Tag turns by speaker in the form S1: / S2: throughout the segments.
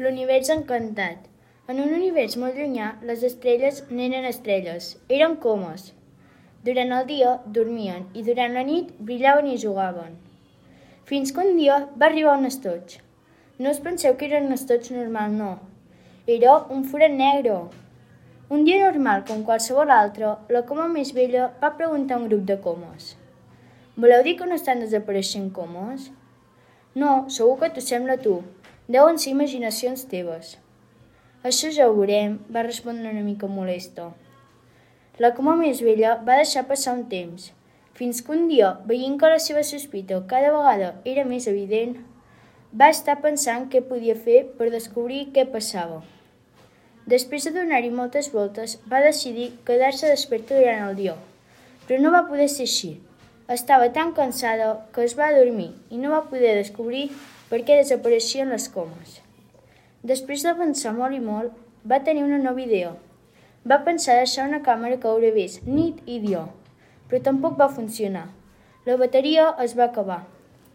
S1: L'univers encantat. En un univers molt llunyà, les estrelles n'eren estrelles, eren comes. Durant el dia dormien i durant la nit brillaven i jugaven. Fins que un dia va arribar un estoig. No us penseu que era un estoig normal, no. Era un forat negre. Un dia normal, com qualsevol altre, la coma més vella va preguntar a un grup de comes. Voleu dir que no estan desapareixent comes? No, segur que t'ho sembla a tu. Deuen ser imaginacions teves. Això ja ho veurem, va respondre una mica molesta. La coma més vella va deixar passar un temps, fins que un dia, veient que la seva sospita cada vegada era més evident, va estar pensant què podia fer per descobrir què passava. Després de donar-hi moltes voltes, va decidir quedar-se desperta durant el dia, però no va poder ser així. Estava tan cansada que es va adormir i no va poder descobrir per què desapareixien les comes. Després de pensar molt i molt, va tenir una nova idea. Va pensar deixar una càmera que gravés nit i dia, però tampoc va funcionar. La bateria es va acabar.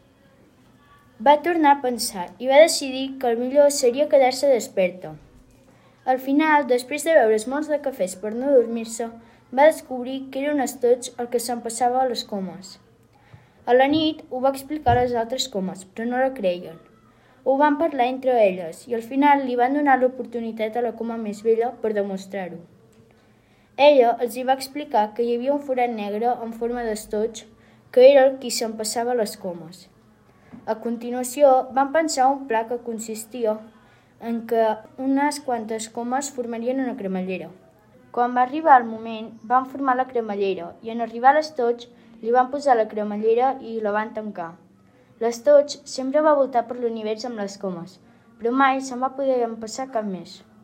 S1: Va tornar a pensar i va decidir que el millor seria quedar-se desperta. Al final, després de beure's molts de cafès per no dormir-se, va descobrir que era un estoig el que se'n passava a les comes. A la nit ho va explicar a les altres comes, però no la creien. Ho van parlar entre elles i al final li van donar l'oportunitat a la coma més vella per demostrar-ho. Ella els hi va explicar que hi havia un forat negre en forma d'estoig que era el qui se'n passava a les comes. A continuació, van pensar un pla que consistia en què unes quantes comes formarien una cremallera. Quan va arribar el moment, van formar la cremallera i en arribar a l'estoig li van posar la cremallera i la van tancar. L'estoig sempre va voltar per l'univers amb les comes, però mai se'n va poder empassar cap més.